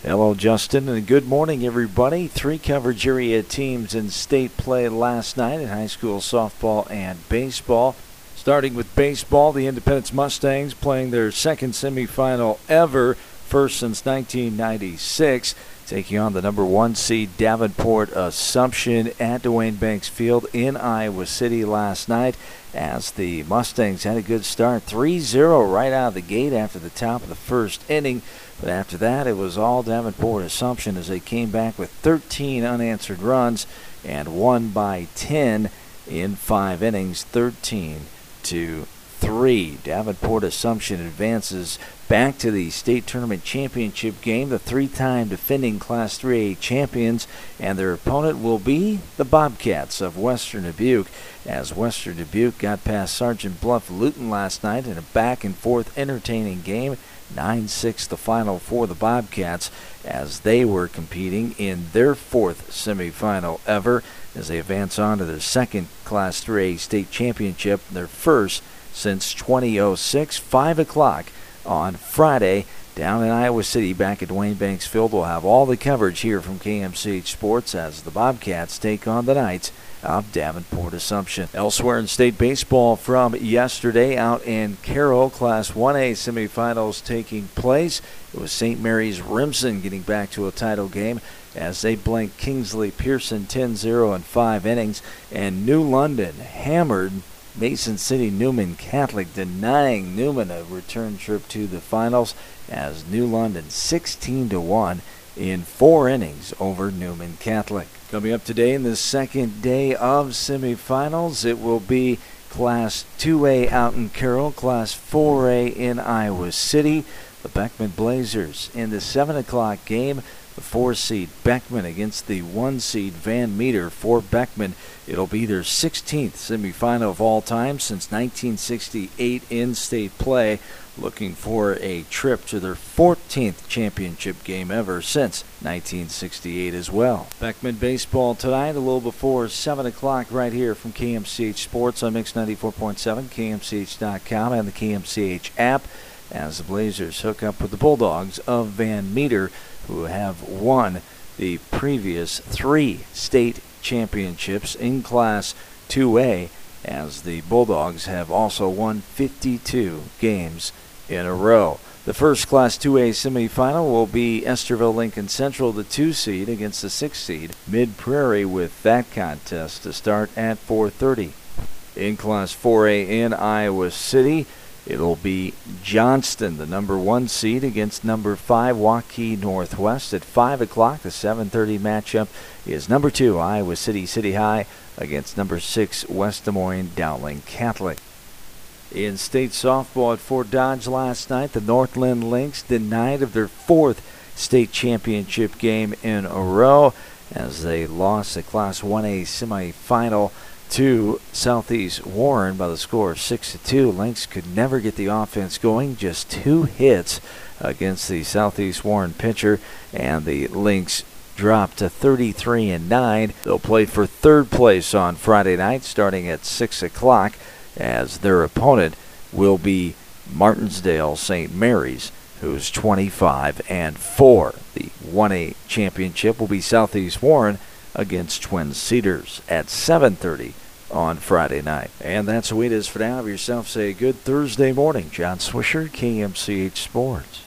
Hello, Justin, and good morning, everybody. 3 coverage area teams in state play last night in high school softball and baseball. Starting with baseball, the Independence Mustangs playing their second semifinal ever, first since 1996, taking on the number 1 seed Davenport Assumption at Duane Banks Field in Iowa City last night, as the Mustangs had a good start, 3-0 right out of the gate after the top of the first inning. But after that, it was all Davenport Assumption as they came back with 13 unanswered runs and won by 10 in 5 innings, 13-3. Davenport Assumption advances back to the state tournament championship game, the 3-time defending Class 3A champions, and their opponent will be the Bobcats of Western Dubuque, as Western Dubuque got past Sergeant Bluff Luton last night in a back-and-forth entertaining game. 9-6 the final for the Bobcats, as they were competing in their 4th semifinal ever as they advance on to their 2nd Class 3A state championship, their first since 2006. 5 o'clock on Friday down in Iowa City back at Duane Banks Field. We'll have all the coverage here from KMCH Sports as the Bobcats take on the Knights of Davenport Assumption. Elsewhere in state baseball from yesterday, out in Carroll, Class 1A semifinals taking place. It was St. Mary's Remsen getting back to a title game as they blanked Kingsley Pearson 10-0 in 5 innings, and New London hammered Mason City Newman Catholic, denying Newman a return trip to the finals, as New London 16-1 in 4 innings over Newman Catholic. Coming up today in the second day of semifinals, it will be Class 2A out in Carroll, Class 4A in Iowa City. The Beckman Blazers in the 7 o'clock game. The 4-seed Beckman against the 1-seed Van Meter. For Beckman, it'll be their 16th semifinal of all time since 1968 in state play, looking for a trip to their 14th championship game ever since 1968 as well. Beckman baseball tonight a little before 7 o'clock right here from KMCH Sports on Mix 94.7, KMCH.com, and the KMCH app, as the Blazers hook up with the Bulldogs of Van Meter, who have won the previous 3 state championships in Class 2A, as the Bulldogs have also won 52 games in a row. The first Class 2A semifinal will be Esterville Lincoln Central, the 2-seed, against the 6-seed Mid Prairie, with that contest to start at 4:30. In Class 4A in Iowa City, it'll be Johnston, the number 1 seed, against number 5 Waukee Northwest at 5 o'clock. The 7:30 matchup is number 2 Iowa City City High against number 6 West Des Moines Dowling Catholic. In state softball at Fort Dodge last night, the Northland Lynx denied of their 4th state championship game in a row as they lost the Class 1A semifinal to Southeast Warren by the score of 6-2. Lynx could never get the offense going, just 2 hits against the Southeast Warren pitcher, and the Lynx dropped to 33-9. They'll play for 3rd place on Friday night starting at 6 o'clock, as their opponent will be Martinsdale St. Mary's, who's 25-4. The 1A championship will be Southeast Warren against Twin Cedars at 7:30 on Friday night. And that's the way it is for now. Have yourself a good Thursday morning. John Swisher, KMCH Sports.